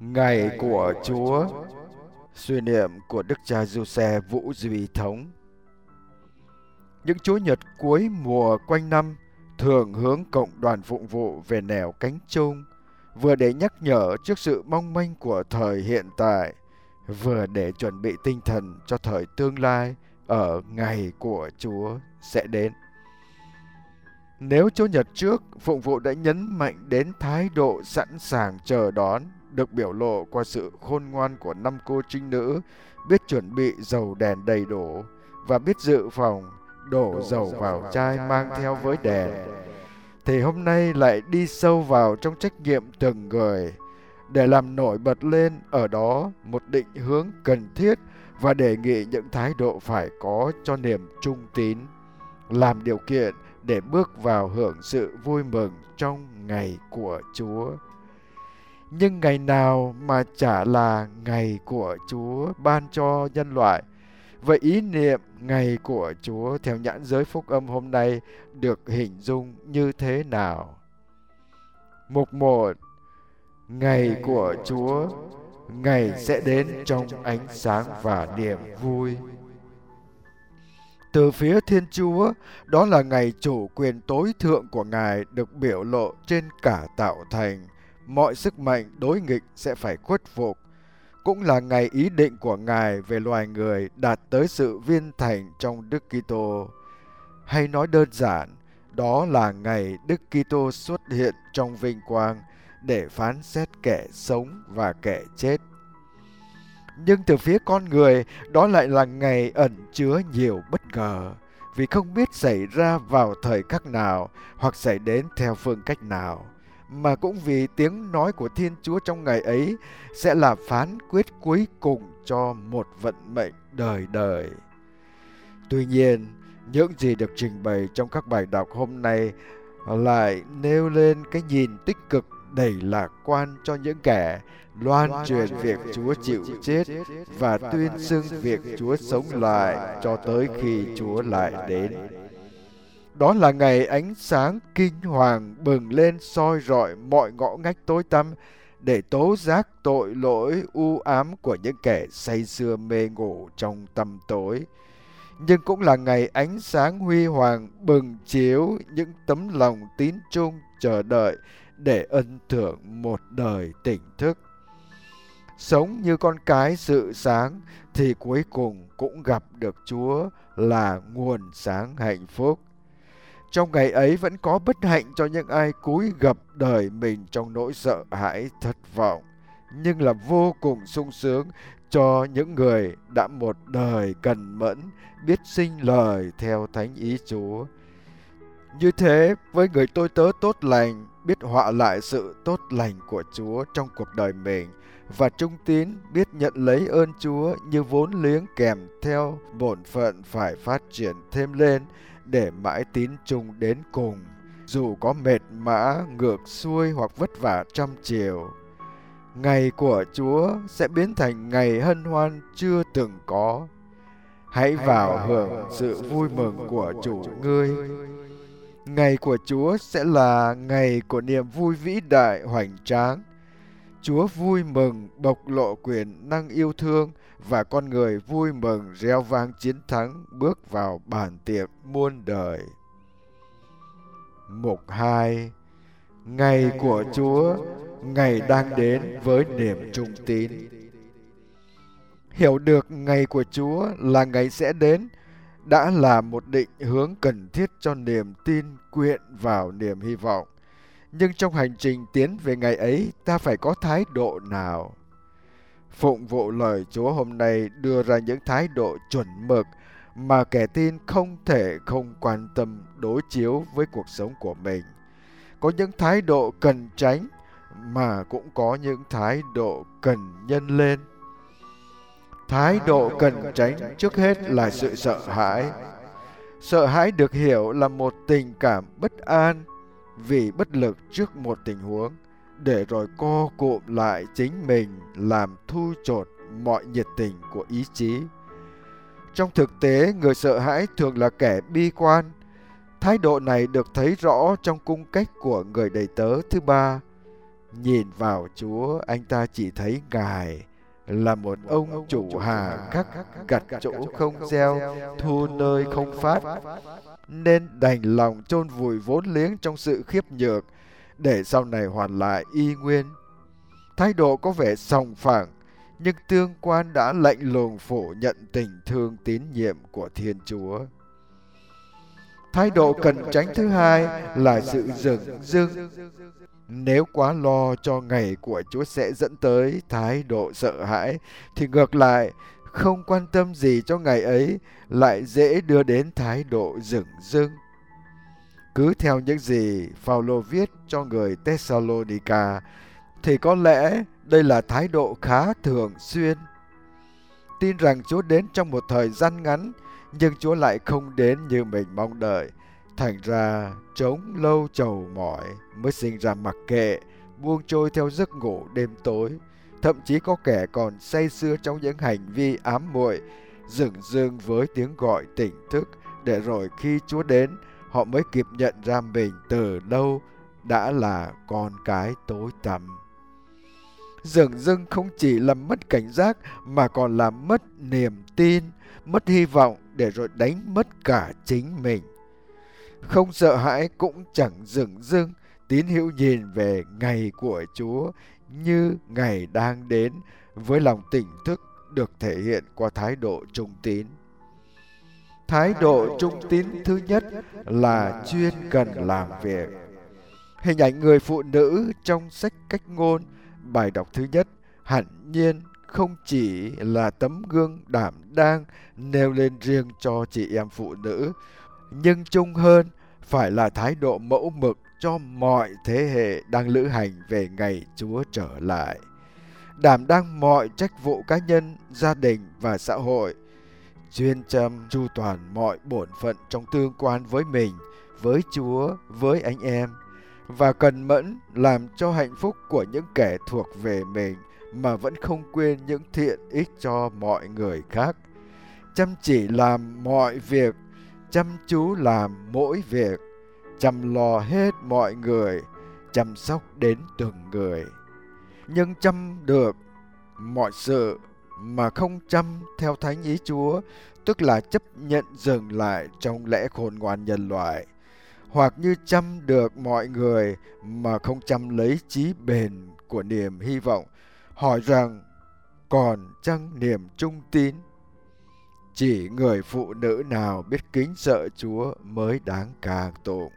Ngày của Chúa. Suy niệm của Đức cha Giuse Vũ Duy Thống. Những Chúa Nhật cuối mùa quanh năm thường hướng cộng đoàn phụng vụ về nẻo cánh chung, vừa để nhắc nhở trước sự mong manh của thời hiện tại, vừa để chuẩn bị tinh thần cho thời tương lai ở ngày của Chúa sẽ đến. Nếu Chúa Nhật trước, phụng vụ đã nhấn mạnh đến thái độ sẵn sàng chờ đón, được biểu lộ qua sự khôn ngoan của 5 cô trinh nữ, biết chuẩn bị dầu đèn đầy đủ và biết dự phòng, đổ dầu vào chai mang theo với đèn, thì hôm nay lại đi sâu vào trong trách nhiệm từng người, để làm nổi bật lên ở đó một định hướng cần thiết và đề nghị những thái độ phải có cho niềm trung tín, làm điều kiện để bước vào hưởng sự vui mừng trong ngày của Chúa. Nhưng ngày nào mà chả là ngày của Chúa ban cho nhân loại? Vậy ý niệm ngày của Chúa theo nhãn giới phúc âm hôm nay được hình dung như thế nào? Mục 1. Ngày của Chúa, ngày sẽ đến trong ánh sáng và niềm vui. Từ phía Thiên Chúa, đó là ngày chủ quyền tối thượng của Ngài được biểu lộ trên cả tạo thành. Mọi sức mạnh đối nghịch sẽ phải khuất phục. Cũng là ngày ý định của Ngài về loài người đạt tới sự viên thành trong Đức Kitô. Hay nói đơn giản, đó là ngày Đức Kitô xuất hiện trong vinh quang để phán xét kẻ sống và kẻ chết. Nhưng từ phía con người, đó lại là ngày ẩn chứa nhiều bất ngờ, vì không biết xảy ra vào thời khắc nào hoặc xảy đến theo phương cách nào, mà cũng vì tiếng nói của Thiên Chúa trong ngày ấy sẽ là phán quyết cuối cùng cho một vận mệnh đời đời. Tuy nhiên, những gì được trình bày trong các bài đọc hôm nay lại nêu lên cái nhìn tích cực đầy lạc quan cho những kẻ loan truyền việc Chúa chịu chết và tuyên xưng việc Chúa sống lại cho tới khi Chúa lại đến. Đó là ngày ánh sáng kinh hoàng bừng lên soi rọi mọi ngõ ngách tối tăm để tố giác tội lỗi u ám của những kẻ say sưa mê ngủ trong tăm tối. Nhưng cũng là ngày ánh sáng huy hoàng bừng chiếu những tấm lòng tín trung chờ đợi để ân thưởng một đời tỉnh thức. Sống như con cái sự sáng thì cuối cùng cũng gặp được Chúa là nguồn sáng hạnh phúc. Trong ngày ấy vẫn có bất hạnh cho những ai cúi gập đời mình trong nỗi sợ hãi thất vọng, nhưng là vô cùng sung sướng cho những người đã một đời cần mẫn, biết sinh lời theo thánh ý Chúa. Như thế, với người tôi tớ tốt lành, biết họa lại sự tốt lành của Chúa trong cuộc đời mình, và trung tín biết nhận lấy ơn Chúa như vốn liếng kèm theo bổn phận phải phát triển thêm lên để mãi tín trung đến cùng, dù có mệt mã, ngược xuôi hoặc vất vả trăm chiều. Ngày của Chúa sẽ biến thành ngày hân hoan chưa từng có. Hãy vào hưởng sự vui mừng của chủ ngươi. Ngày của Chúa sẽ là ngày của niềm vui vĩ đại hoành tráng. Chúa vui mừng bộc lộ quyền năng yêu thương và con người vui mừng reo vang chiến thắng bước vào bàn tiệc muôn đời. Mục 2. Ngày của Chúa, ngày đang đến với niềm trung tín. Hiểu được ngày của Chúa là ngày sẽ đến đã là một định hướng cần thiết cho niềm tin quyện vào niềm hy vọng. Nhưng trong hành trình tiến về ngày ấy, ta phải có thái độ nào? Phụng vụ lời Chúa hôm nay đưa ra những thái độ chuẩn mực mà kẻ tin không thể không quan tâm đối chiếu với cuộc sống của mình. Có những thái độ cần tránh mà cũng có những thái độ cần nhân lên. Thái độ cần tránh trước hết là sự sợ hãi. Sợ hãi được hiểu là một tình cảm bất an vì bất lực trước một tình huống, để rồi co cụm lại chính mình làm thu chột mọi nhiệt tình của ý chí. Trong thực tế, người sợ hãi thường là kẻ bi quan. Thái độ này được thấy rõ trong cung cách của người đầy tớ thứ ba. Nhìn vào Chúa, anh ta chỉ thấy Ngài là một ông chủ hà khắc, gặt chỗ không gieo, thu nơi không phát, nên đành lòng chôn vùi vốn liếng trong sự khiếp nhược, để sau này hoàn lại y nguyên. Thái độ có vẻ sòng phẳng, nhưng tương quan đã lạnh lùng phủ nhận tình thương tín nhiệm của Thiên Chúa. Thái độ cần tránh thứ hai là sự dửng dưng. Nếu quá lo cho ngày của Chúa sẽ dẫn tới thái độ sợ hãi, thì ngược lại, không quan tâm gì cho ngày ấy lại dễ đưa đến thái độ dửng dưng. Cứ theo những gì Phaolô viết cho người Thessalonica, thì có lẽ đây là thái độ khá thường xuyên. Tin rằng Chúa đến trong một thời gian ngắn, nhưng Chúa lại không đến như mình mong đợi. Thành ra trống lâu trầu mỏi mới sinh ra mặc kệ, buông trôi theo giấc ngủ đêm tối. Thậm chí có kẻ còn say sưa trong những hành vi ám muội, dửng dưng với tiếng gọi tỉnh thức, để rồi khi Chúa đến, họ mới kịp nhận ra mình từ lâu đã là con cái tối tăm. Dửng dưng không chỉ làm mất cảnh giác mà còn làm mất niềm tin, mất hy vọng, để rồi đánh mất cả chính mình. Không sợ hãi cũng chẳng dửng dưng, tín hữu nhìn về ngày của Chúa như ngày đang đến, với lòng tỉnh thức được thể hiện qua thái độ trung tín. Thái độ trung tín thứ nhất là chuyên cần làm việc. Hình ảnh người phụ nữ trong sách Cách Ngôn, bài đọc thứ nhất, hẳn nhiên không chỉ là tấm gương đảm đang nêu lên riêng cho chị em phụ nữ, nhưng chung hơn phải là thái độ mẫu mực cho mọi thế hệ đang lữ hành về ngày Chúa trở lại. Đảm đang mọi trách vụ cá nhân, gia đình và xã hội, chuyên chăm chu toàn mọi bổn phận trong tương quan với mình, với Chúa, với anh em, và cần mẫn làm cho hạnh phúc của những kẻ thuộc về mình mà vẫn không quên những thiện ích cho mọi người khác. Chăm chỉ làm mọi việc, chăm chú làm mỗi việc, chăm lo hết mọi người, chăm sóc đến từng người. Nhưng chăm được mọi sự mà không chăm theo thánh ý Chúa, tức là chấp nhận dừng lại trong lẽ khôn ngoan nhân loại. Hoặc như chăm được mọi người mà không chăm lấy chí bền của niềm hy vọng, hỏi rằng còn chăng niềm trung tín? Chỉ người phụ nữ nào biết kính sợ Chúa mới đáng ca tụng.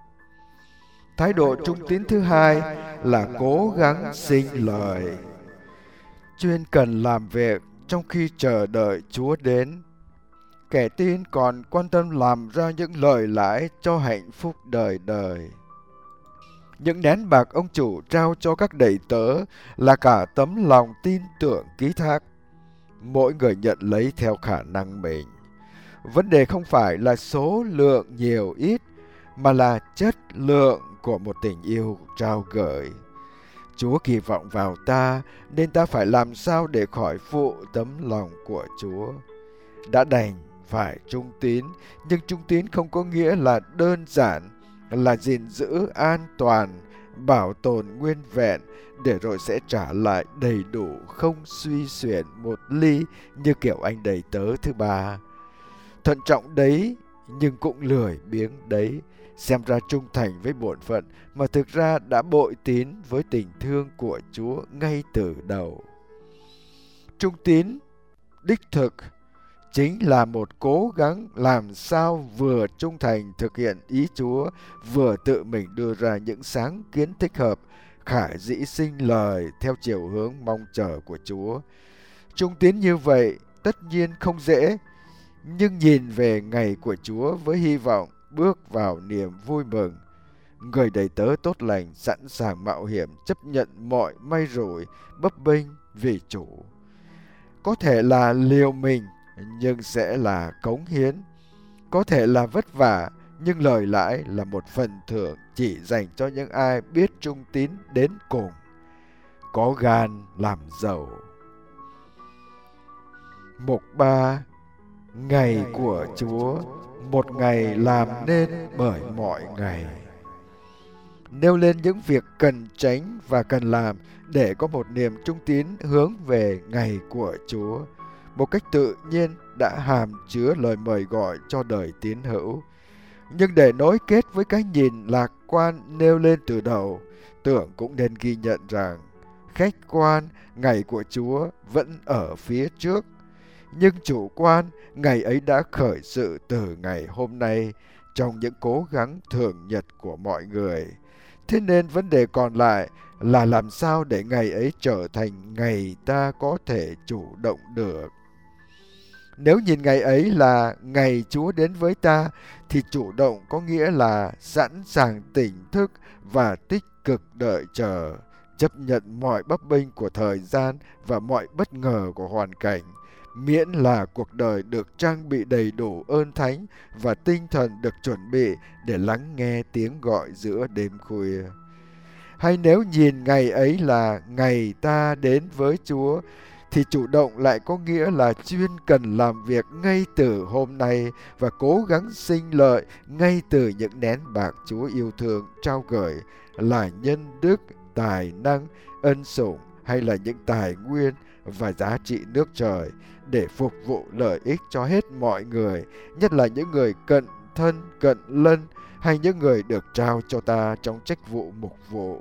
Thái độ trung tín thứ hai là cố gắng sinh lời. Chuyên cần làm việc trong khi chờ đợi Chúa đến. Kẻ tin còn quan tâm làm ra những lời lãi cho hạnh phúc đời đời. Những nén bạc ông chủ trao cho các đầy tớ là cả tấm lòng tin tưởng ký thác. Mỗi người nhận lấy theo khả năng mình. Vấn đề không phải là số lượng nhiều ít, mà là chất lượng của một tình yêu trao gửi. Chúa kỳ vọng vào ta, nên ta phải làm sao để khỏi phụ tấm lòng của Chúa. Đã đành phải trung tín, nhưng trung tín không có nghĩa là đơn giản là gìn giữ an toàn, bảo tồn nguyên vẹn, để rồi sẽ trả lại đầy đủ, không suy xuyển một ly như kiểu anh đầy tớ thứ ba. Thận trọng đấy, nhưng cũng lười biếng đấy, xem ra trung thành với bổn phận mà thực ra đã bội tín với tình thương của Chúa ngay từ đầu. Trung tín đích thực chính là một cố gắng làm sao vừa trung thành thực hiện ý Chúa, vừa tự mình đưa ra những sáng kiến thích hợp, khả dĩ sinh lời theo chiều hướng mong chờ của Chúa. Trung tín như vậy tất nhiên không dễ, nhưng nhìn về ngày của Chúa với hy vọng bước vào niềm vui mừng. Người đầy tớ tốt lành sẵn sàng mạo hiểm chấp nhận mọi may rủi, bấp bênh vì chủ. Có thể là liều mình, nhưng sẽ là cống hiến. Có thể là vất vả, nhưng lời lãi là một phần thưởng chỉ dành cho những ai biết trung tín đến cùng. Có gan làm giàu. Mục 3. Ngày của Chúa, một ngày làm nên bởi mọi ngày. nêu lên những việc cần tránh và cần làm để có một niềm trung tín hướng về ngày của Chúa, một cách tự nhiên đã hàm chứa lời mời gọi cho đời tín hữu. Nhưng để nối kết với cái nhìn lạc quan nêu lên từ đầu, Tưởng cũng nên ghi nhận rằng khách quan ngày của Chúa vẫn ở phía trước, nhưng chủ quan ngày ấy đã khởi sự từ ngày hôm nay trong những cố gắng thường nhật của mọi người. Thế nên vấn đề còn lại là làm sao để ngày ấy trở thành ngày ta có thể chủ động được. Nếu nhìn ngày ấy là ngày Chúa đến với ta, thì chủ động có nghĩa là sẵn sàng tỉnh thức và tích cực đợi chờ, chấp nhận mọi bấp bênh của thời gian và mọi bất ngờ của hoàn cảnh, miễn là cuộc đời được trang bị đầy đủ ơn thánh và tinh thần được chuẩn bị để lắng nghe tiếng gọi giữa đêm khuya. Hay nếu nhìn ngày ấy là ngày ta đến với Chúa, thì chủ động lại có nghĩa là chuyên cần làm việc ngay từ hôm nay và cố gắng sinh lợi ngay từ những nén bạc Chúa yêu thương trao gửi, là nhân đức, tài năng, ân sủng hay là những tài nguyên và giá trị nước trời, để phục vụ lợi ích cho hết mọi người, nhất là những người cận thân, cận lân hay những người được trao cho ta trong trách vụ mục vụ.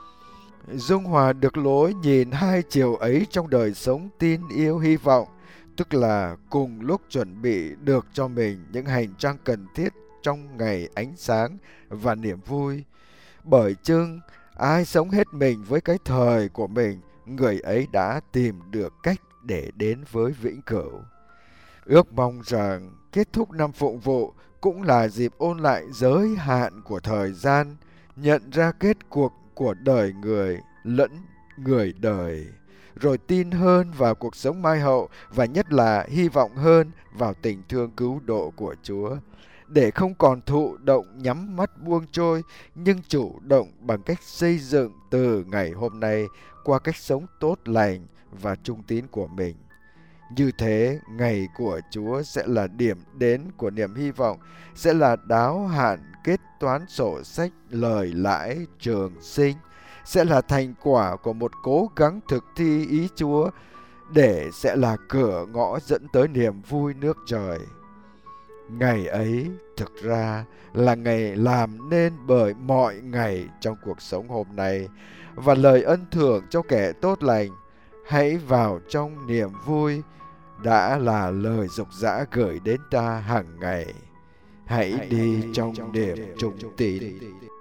Dung hòa được lối nhìn hai chiều ấy trong đời sống tin yêu hy vọng, tức là cùng lúc chuẩn bị được cho mình những hành trang cần thiết trong ngày ánh sáng và niềm vui. Bởi chưng ai sống hết mình với cái thời của mình, người ấy đã tìm được cách để đến với vĩnh cửu. Ước mong rằng kết thúc năm phụng vụ cũng là dịp ôn lại giới hạn của thời gian, nhận ra kết cuộc của đời người lẫn người đời, rồi tin hơn vào cuộc sống mai hậu và nhất là hy vọng hơn vào tình thương cứu độ của Chúa, để không còn thụ động nhắm mắt buông trôi, nhưng chủ động bằng cách xây dựng từ ngày hôm nay qua cách sống tốt lành và trung tín của mình. Như thế, ngày của Chúa sẽ là điểm đến của niềm hy vọng, sẽ là đáo hạn kết toán sổ sách lời lãi trường sinh, sẽ là thành quả của một cố gắng thực thi ý Chúa, để sẽ là cửa ngõ dẫn tới niềm vui nước trời. Ngày ấy thực ra là ngày làm nên bởi mọi ngày trong cuộc sống hôm nay, và lời ân thưởng cho kẻ tốt lành, hãy vào trong niềm vui, đã là lời dục dã gửi đến ta hàng ngày. Hãy đi trong niềm trung tín.